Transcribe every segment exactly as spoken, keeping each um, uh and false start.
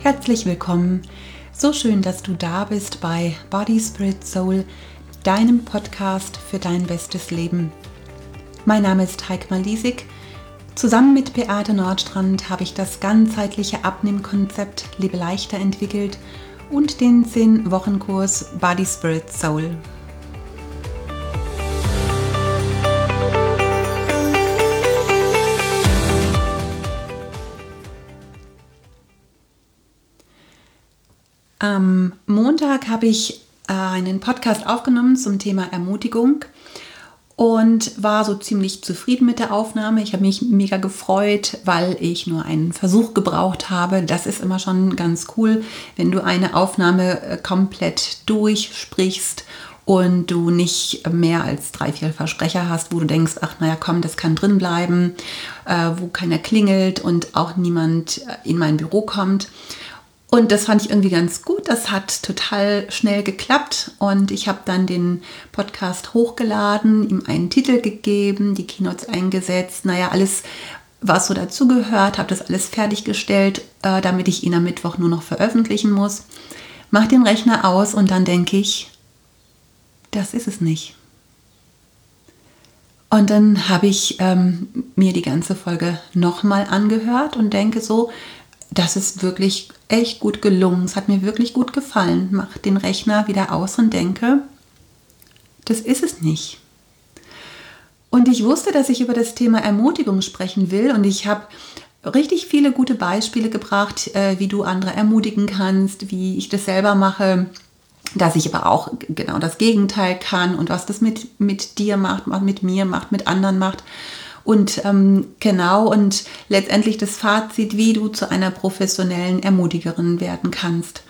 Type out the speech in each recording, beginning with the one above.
Herzlich willkommen. So schön, dass du da bist bei Body, Spirit, Soul, deinem Podcast für dein bestes Leben. Mein Name ist Heike Malisig. Zusammen mit Beate Nordstrand habe ich das ganzheitliche Abnehmkonzept Lebe leichter entwickelt und den zehn-Wochen-Kurs Body, Spirit, Soul. Am Montag habe ich einen Podcast aufgenommen zum Thema Ermutigung und war so ziemlich zufrieden mit der Aufnahme. Ich habe mich mega gefreut, weil ich nur einen Versuch gebraucht habe. Das ist immer schon ganz cool, wenn du eine Aufnahme komplett durchsprichst und du nicht mehr als drei, vier Versprecher hast, wo du denkst, ach naja komm, das kann drin bleiben, äh, wo keiner klingelt und auch niemand in mein Büro kommt. Und das fand ich irgendwie ganz gut. Das hat total schnell geklappt und ich habe dann den Podcast hochgeladen, ihm einen Titel gegeben, die Keynotes eingesetzt, naja, alles, was so dazugehört, habe das alles fertiggestellt, äh, damit ich ihn am Mittwoch nur noch veröffentlichen muss. Mach den Rechner aus und dann denke ich, das ist es nicht. Und dann habe ich ähm, mir die ganze Folge nochmal angehört und denke so, das ist wirklich echt gut gelungen. Es hat mir wirklich gut gefallen. Mach den Rechner wieder aus und denke, das ist es nicht. Und ich wusste, dass ich über das Thema Ermutigung sprechen will und ich habe richtig viele gute Beispiele gebracht, äh, wie du andere ermutigen kannst, wie ich das selber mache, dass ich aber auch genau das Gegenteil kann und was das mit, mit dir macht, mit mir macht, mit anderen macht. Und ähm, genau, und letztendlich das Fazit, wie du zu einer professionellen Ermutigerin werden kannst.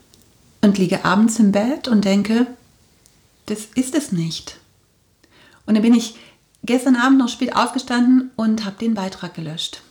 Und liege abends im Bett und denke, das ist es nicht. Und dann bin ich gestern Abend noch spät aufgestanden und habe den Beitrag gelöscht.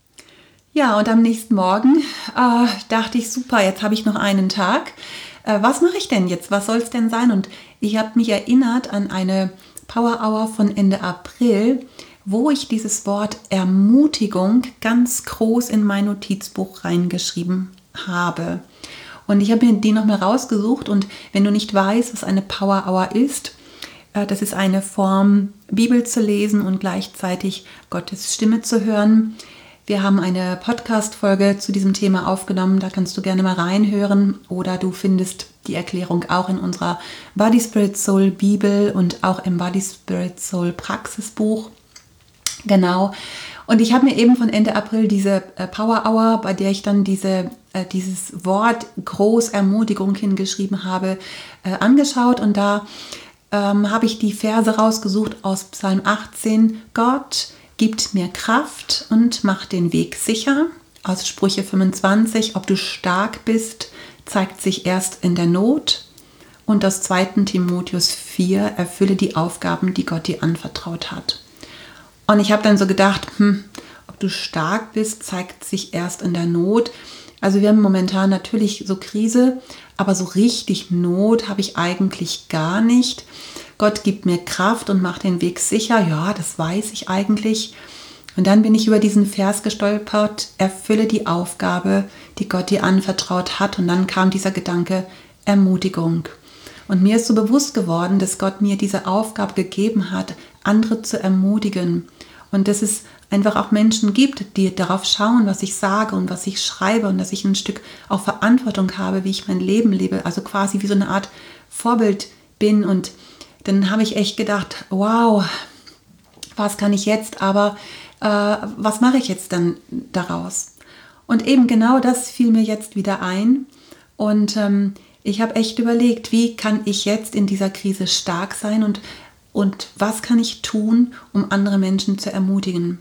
Ja, und am nächsten Morgen äh, dachte ich, super, jetzt habe ich noch einen Tag. Äh, was mache ich denn jetzt? Was soll es denn sein? Und ich habe mich erinnert an eine Power Hour von Ende April, wo ich dieses Wort Ermutigung ganz groß in mein Notizbuch reingeschrieben habe. Und ich habe mir die nochmal rausgesucht und wenn du nicht weißt, was eine Power Hour ist, das ist eine Form, Bibel zu lesen und gleichzeitig Gottes Stimme zu hören. Wir haben eine Podcast-Folge zu diesem Thema aufgenommen, da kannst du gerne mal reinhören oder du findest die Erklärung auch in unserer Body, Spirit, Soul Bibel und auch im Body, Spirit, Soul Praxisbuch. Genau. Und ich habe mir eben von Ende April diese äh, Power Hour, bei der ich dann diese, äh, dieses Wort Großermutigung hingeschrieben habe, äh, angeschaut. Und da ähm, habe ich die Verse rausgesucht aus Psalm achtzehn. Gott gibt mir Kraft und macht den Weg sicher. Aus Sprüche fünfundzwanzig. Ob du stark bist, zeigt sich erst in der Not. Und aus zweiten Timotheus vier. Erfülle die Aufgaben, die Gott dir anvertraut hat. Und ich habe dann so gedacht, hm, ob du stark bist, zeigt sich erst in der Not. Also wir haben momentan natürlich so Krise, aber so richtig Not habe ich eigentlich gar nicht. Gott gibt mir Kraft und macht den Weg sicher. Ja, das weiß ich eigentlich. Und dann bin ich über diesen Vers gestolpert, erfülle die Aufgabe, die Gott dir anvertraut hat. Und dann kam dieser Gedanke, Ermutigung. Und mir ist so bewusst geworden, dass Gott mir diese Aufgabe gegeben hat, andere zu ermutigen. Und dass es einfach auch Menschen gibt, die darauf schauen, was ich sage und was ich schreibe und dass ich ein Stück auch Verantwortung habe, wie ich mein Leben lebe. Also quasi wie so eine Art Vorbild bin. Und dann habe ich echt gedacht, wow, was kann ich jetzt, aber äh, was mache ich jetzt dann daraus? Und eben genau das fiel mir jetzt wieder ein. Und ähm, ich habe echt überlegt, wie kann ich jetzt in dieser Krise stark sein und, und was kann ich tun, um andere Menschen zu ermutigen.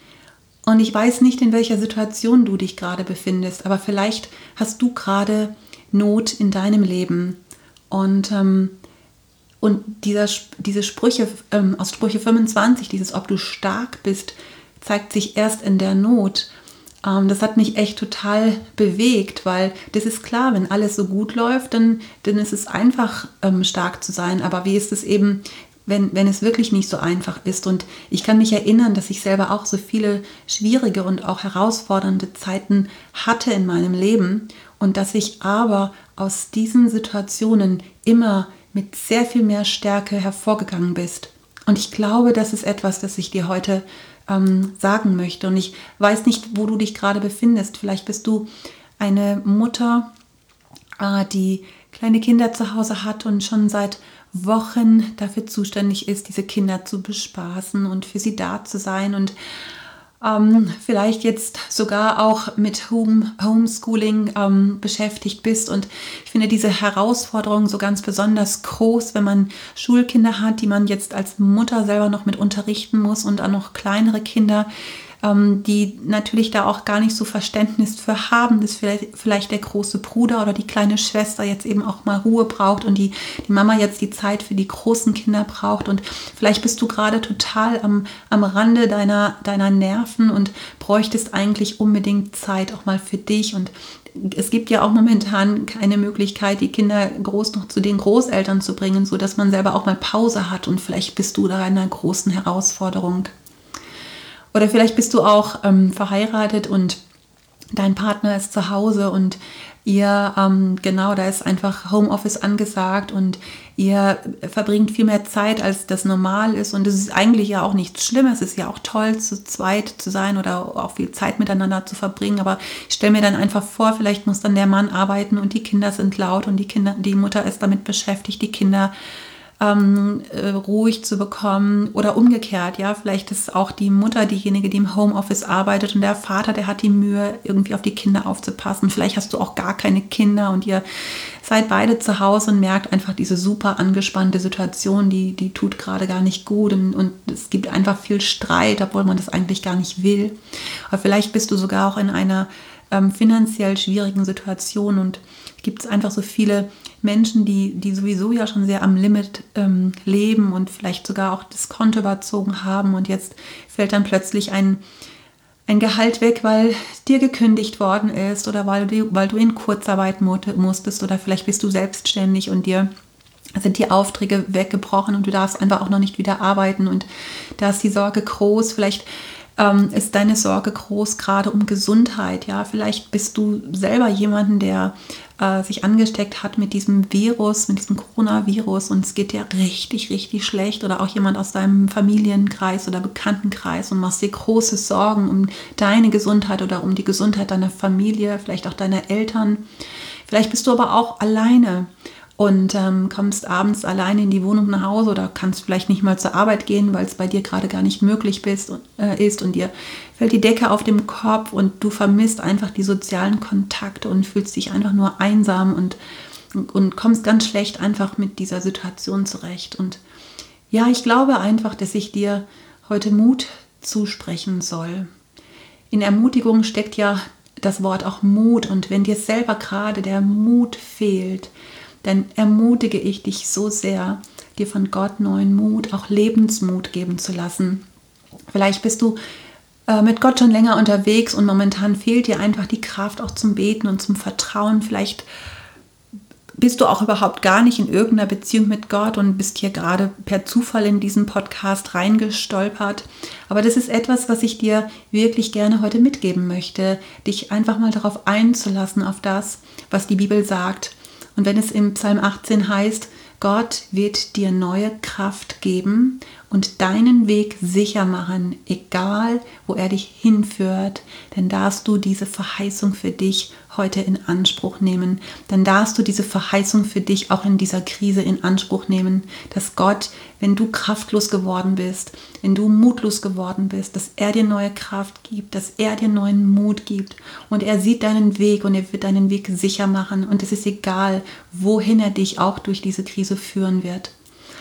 Und ich weiß nicht, in welcher Situation du dich gerade befindest, aber vielleicht hast du gerade Not in deinem Leben. Und, ähm, und dieser, diese Sprüche ähm, aus Sprüche fünfundzwanzig, dieses ob du stark bist, zeigt sich erst in der Not. Das hat mich echt total bewegt, weil das ist klar, wenn alles so gut läuft, dann, dann ist es einfach, ähm, stark zu sein. Aber wie ist es eben, wenn, wenn es wirklich nicht so einfach ist? Und ich kann mich erinnern, dass ich selber auch so viele schwierige und auch herausfordernde Zeiten hatte in meinem Leben. und dass ich aber aus diesen Situationen immer mit sehr viel mehr Stärke hervorgegangen bist. Und ich glaube, das ist etwas, das ich dir heute ähm, sagen möchte. Und ich weiß nicht, wo du dich gerade befindest. Vielleicht bist du eine Mutter, äh, die kleine Kinder zu Hause hat und schon seit Wochen dafür zuständig ist, diese Kinder zu bespaßen und für sie da zu sein und ähm, vielleicht jetzt sogar auch mit Home, Homeschooling ähm, beschäftigt bist. Und ich finde diese Herausforderung so ganz besonders groß, wenn man Schulkinder hat, die man jetzt als Mutter selber noch mit unterrichten muss und auch noch kleinere Kinder, ähm, die natürlich da auch gar nicht so Verständnis für haben, dass vielleicht, vielleicht der große Bruder oder die kleine Schwester jetzt eben auch mal Ruhe braucht und die, die Mama jetzt die Zeit für die großen Kinder braucht. Und vielleicht bist du gerade total am, am Rande deiner, deiner Nerven und bräuchtest eigentlich unbedingt Zeit auch mal für dich. Und es gibt ja auch momentan keine Möglichkeit, die Kinder groß noch zu den Großeltern zu bringen, sodass man selber auch mal Pause hat. Und vielleicht bist du da in einer großen Herausforderung. Oder vielleicht bist du auch ähm, verheiratet und dein Partner ist zu Hause und ihr, ähm, genau, da ist einfach Homeoffice angesagt und ihr verbringt viel mehr Zeit, als das normal ist. Und das ist eigentlich ja auch nichts Schlimmes. Es ist ja auch toll, zu zweit zu sein oder auch viel Zeit miteinander zu verbringen. Aber ich stelle mir dann einfach vor, vielleicht muss dann der Mann arbeiten und die Kinder sind laut und die Kinder, die Mutter ist damit beschäftigt, die Kinder Ähm, äh, ruhig zu bekommen oder umgekehrt, ja, vielleicht ist auch die Mutter diejenige, die im Homeoffice arbeitet und der Vater, der hat die Mühe, irgendwie auf die Kinder aufzupassen. Vielleicht hast du auch gar keine Kinder und ihr seid beide zu Hause und merkt einfach diese super angespannte Situation, die, die tut gerade gar nicht gut und, und es gibt einfach viel Streit, obwohl man das eigentlich gar nicht will. Aber vielleicht bist du sogar auch in einer ähm, finanziell schwierigen Situation und gibt es einfach so viele Menschen, die, die sowieso ja schon sehr am Limit ähm, leben und vielleicht sogar auch das Konto überzogen haben und jetzt fällt dann plötzlich ein, ein Gehalt weg, weil dir gekündigt worden ist oder weil du, weil du in Kurzarbeit musstest oder vielleicht bist du selbstständig und dir sind die Aufträge weggebrochen und du darfst einfach auch noch nicht wieder arbeiten und da ist die Sorge groß, vielleicht ähm, ist deine Sorge groß, gerade um Gesundheit, ja, vielleicht bist du selber jemanden, der äh, sich angesteckt hat mit diesem Virus, mit diesem Coronavirus und es geht dir richtig, richtig schlecht oder auch jemand aus deinem Familienkreis oder Bekanntenkreis und machst dir große Sorgen um deine Gesundheit oder um die Gesundheit deiner Familie, vielleicht auch deiner Eltern. Vielleicht bist du aber auch alleine und ähm, kommst abends alleine in die Wohnung nach Hause oder kannst vielleicht nicht mal zur Arbeit gehen, weil es bei dir gerade gar nicht möglich bist, äh, ist und dir fällt die Decke auf den Kopf und du vermisst einfach die sozialen Kontakte und fühlst dich einfach nur einsam und, und, und kommst ganz schlecht einfach mit dieser Situation zurecht. Und ja, ich glaube einfach, dass ich dir heute Mut zusprechen soll. In Ermutigung steckt ja das Wort auch Mut und wenn dir selber gerade der Mut fehlt, dann ermutige ich dich so sehr, dir von Gott neuen Mut, auch Lebensmut geben zu lassen. Vielleicht bist du äh, mit Gott schon länger unterwegs und momentan fehlt dir einfach die Kraft auch zum Beten und zum Vertrauen. Vielleicht bist du auch überhaupt gar nicht in irgendeiner Beziehung mit Gott und bist hier gerade per Zufall in diesen Podcast reingestolpert. Aber das ist etwas, was ich dir wirklich gerne heute mitgeben möchte, dich einfach mal darauf einzulassen, auf das, was die Bibel sagt. Und wenn es im Psalm achtzehn heißt, Gott wird dir neue Kraft geben und deinen Weg sicher machen, egal wo er dich hinführt, dann darfst du diese Verheißung für dich heute in Anspruch nehmen. Dann darfst du diese Verheißung für dich auch in dieser Krise in Anspruch nehmen, dass Gott, wenn du kraftlos geworden bist, wenn du mutlos geworden bist, dass er dir neue Kraft gibt, dass er dir neuen Mut gibt und er sieht deinen Weg und er wird deinen Weg sicher machen und es ist egal, wohin er dich auch durch diese Krise führen wird.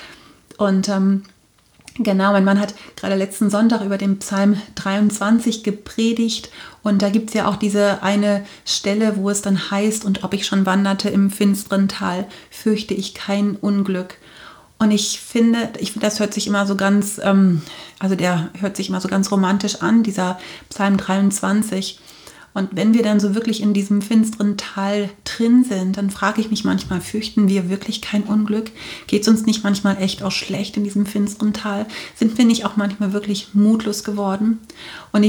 Und ähm, genau, mein Mann hat gerade letzten Sonntag über den Psalm dreiundzwanzig gepredigt und da gibt es ja auch diese eine Stelle, wo es dann heißt, und ob ich schon wanderte im finsteren Tal, fürchte ich kein Unglück. Und ich finde, ich finde, das hört sich immer so ganz, ähm, also der hört sich immer so ganz romantisch an, dieser Psalm dreiundzwanzig. Und wenn wir dann so wirklich in diesem finsteren Tal drin sind, dann frage ich mich manchmal, fürchten wir wirklich kein Unglück? Geht es uns nicht manchmal echt auch schlecht in diesem finsteren Tal? Sind wir nicht auch manchmal wirklich mutlos geworden? Und ich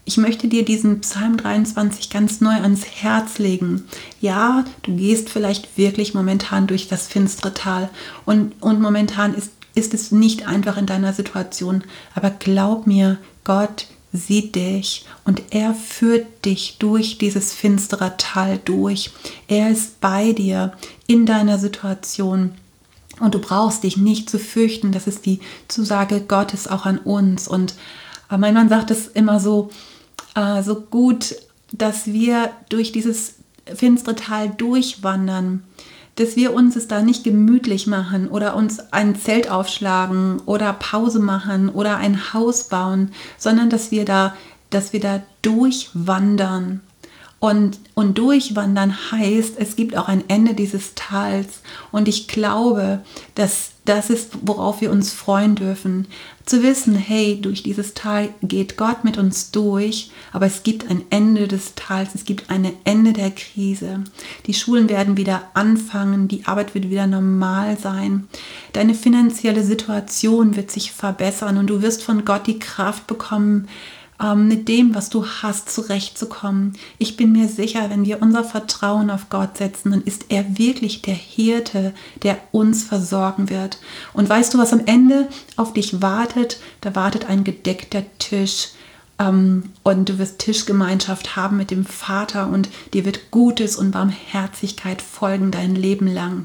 Ich möchte dir diesen Psalm dreiundzwanzig ganz neu ans Herz legen. Ja, du gehst vielleicht wirklich momentan durch das finstere Tal und, und momentan ist, ist es nicht einfach in deiner Situation. Aber glaub mir, Gott sieht dich und er führt dich durch dieses finstere Tal durch. Er ist bei dir in deiner Situation. Und du brauchst dich nicht zu fürchten. Das ist die Zusage Gottes auch an uns. Und äh, mein Mann sagt es immer so, äh, so gut, dass wir durch dieses finstere Tal durchwandern, dass wir uns es da nicht gemütlich machen oder uns ein Zelt aufschlagen oder Pause machen oder ein Haus bauen, sondern dass wir da, dass wir da durchwandern. Und, und durchwandern heißt, es gibt auch ein Ende dieses Tals. Und ich glaube, dass das ist, worauf wir uns freuen dürfen. Zu wissen, hey, durch dieses Tal geht Gott mit uns durch, aber es gibt ein Ende des Tals, es gibt ein Ende der Krise. Die Schulen werden wieder anfangen, die Arbeit wird wieder normal sein. Deine finanzielle Situation wird sich verbessern und du wirst von Gott die Kraft bekommen, mit dem, was du hast, zurechtzukommen. Ich bin mir sicher, wenn wir unser Vertrauen auf Gott setzen, dann ist er wirklich der Hirte, der uns versorgen wird. Und weißt du, was am Ende auf dich wartet? Da wartet ein gedeckter Tisch. Ähm, und du wirst Tischgemeinschaft haben mit dem Vater und dir wird Gutes und Barmherzigkeit folgen dein Leben lang.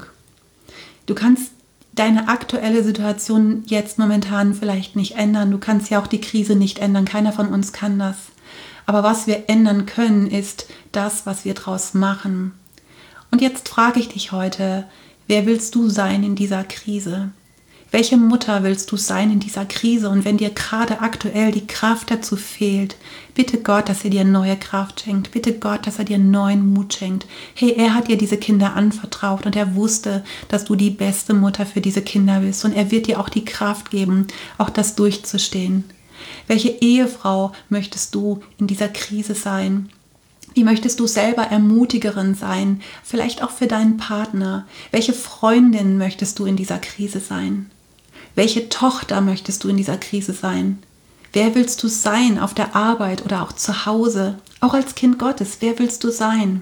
Du kannst deine aktuelle Situation jetzt momentan vielleicht nicht ändern. Du kannst ja auch die Krise nicht ändern. Keiner von uns kann das. Aber was wir ändern können, ist das, was wir draus machen. Und jetzt frage ich dich heute, wer willst du sein in dieser Krise? Welche Mutter willst du sein in dieser Krise? Und wenn dir gerade aktuell die Kraft dazu fehlt, bitte Gott, dass er dir neue Kraft schenkt. Bitte Gott, dass er dir neuen Mut schenkt. Hey, er hat dir diese Kinder anvertraut und er wusste, dass du die beste Mutter für diese Kinder bist. Und er wird dir auch die Kraft geben, auch das durchzustehen. Welche Ehefrau möchtest du in dieser Krise sein? Wie möchtest du selber Ermutigerin sein? Vielleicht auch für deinen Partner. Welche Freundin möchtest du in dieser Krise sein? Welche Tochter möchtest du in dieser Krise sein? Wer willst du sein auf der Arbeit oder auch zu Hause? Auch als Kind Gottes, wer willst du sein?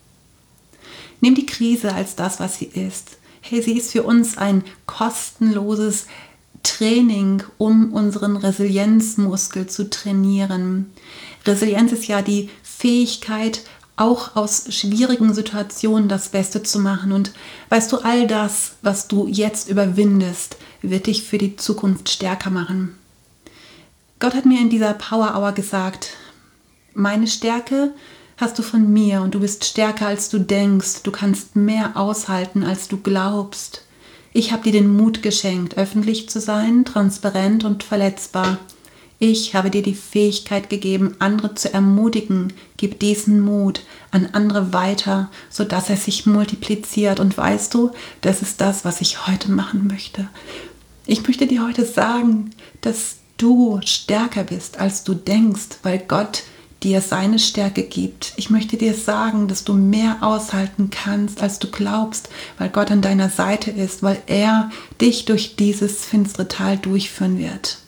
Nimm die Krise als das, was sie ist. Hey, sie ist für uns ein kostenloses Training, um unseren Resilienzmuskel zu trainieren. Resilienz ist ja die Fähigkeit, auch aus schwierigen Situationen das Beste zu machen. Und weißt du, all das, was du jetzt überwindest, wird dich für die Zukunft stärker machen. Gott hat mir in dieser Power Hour gesagt, meine Stärke hast du von mir und du bist stärker, als du denkst. Du kannst mehr aushalten, als du glaubst. Ich habe dir den Mut geschenkt, öffentlich zu sein, transparent und verletzbar. Ich habe dir die Fähigkeit gegeben, andere zu ermutigen. Gib diesen Mut an andere weiter, sodass er sich multipliziert. Und weißt du, das ist das, was ich heute machen möchte. Ich möchte dir heute sagen, dass du stärker bist, als du denkst, weil Gott dir seine Stärke gibt. Ich möchte dir sagen, dass du mehr aushalten kannst, als du glaubst, weil Gott an deiner Seite ist, weil er dich durch dieses finstere Tal durchführen wird.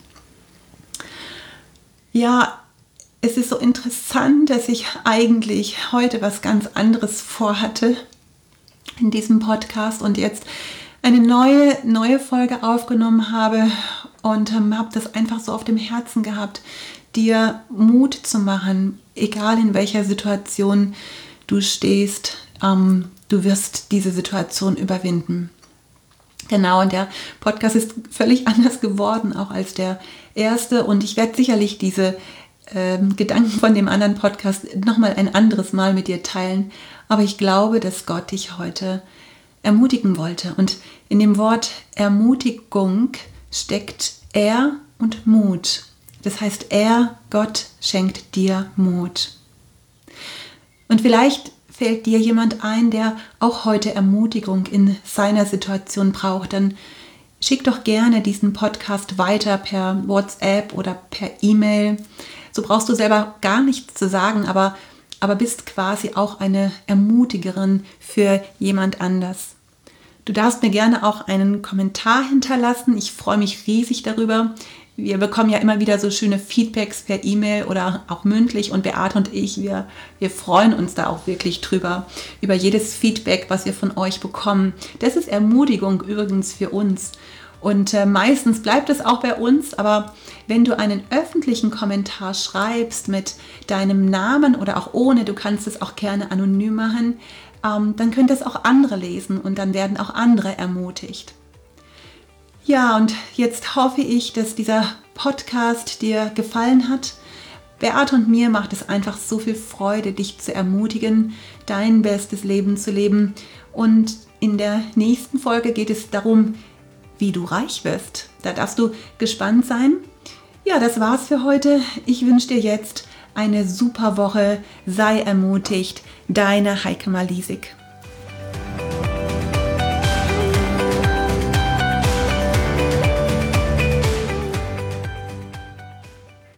Ja, es ist so interessant, dass ich eigentlich heute was ganz anderes vorhatte in diesem Podcast und jetzt eine neue, neue Folge aufgenommen habe und ähm, habe das einfach so auf dem Herzen gehabt, dir Mut zu machen, egal in welcher Situation du stehst, ähm, du wirst diese Situation überwinden. Genau, und der Podcast ist völlig anders geworden, auch als der erste. Und ich werde sicherlich diese ähm, Gedanken von dem anderen Podcast nochmal ein anderes Mal mit dir teilen. Aber ich glaube, dass Gott dich heute ermutigen wollte. Und in dem Wort Ermutigung steckt er und Mut. Das heißt, er, Gott, schenkt dir Mut. Und vielleicht fällt dir jemand ein, der auch heute Ermutigung in seiner Situation braucht, dann schick doch gerne diesen Podcast weiter per WhatsApp oder per E-Mail. So brauchst du selber gar nichts zu sagen, aber, aber bist quasi auch eine Ermutigerin für jemand anders. Du darfst mir gerne auch einen Kommentar hinterlassen. Ich freue mich riesig darüber, wir bekommen ja immer wieder so schöne Feedbacks per E-Mail oder auch mündlich und Beate und ich, wir, wir freuen uns da auch wirklich drüber, über jedes Feedback, was wir von euch bekommen. Das ist Ermutigung übrigens für uns. Und äh, meistens bleibt es auch bei uns, aber wenn du einen öffentlichen Kommentar schreibst mit deinem Namen oder auch ohne, du kannst es auch gerne anonym machen, ähm, dann können das auch andere lesen und dann werden auch andere ermutigt. Ja, und jetzt hoffe ich, dass dieser Podcast dir gefallen hat. Beate und mir macht es einfach so viel Freude, dich zu ermutigen, dein bestes Leben zu leben. Und in der nächsten Folge geht es darum, wie du reich wirst. Da darfst du gespannt sein. Ja, das war's für heute. Ich wünsche dir jetzt eine super Woche. Sei ermutigt. Deine Heike Malisik.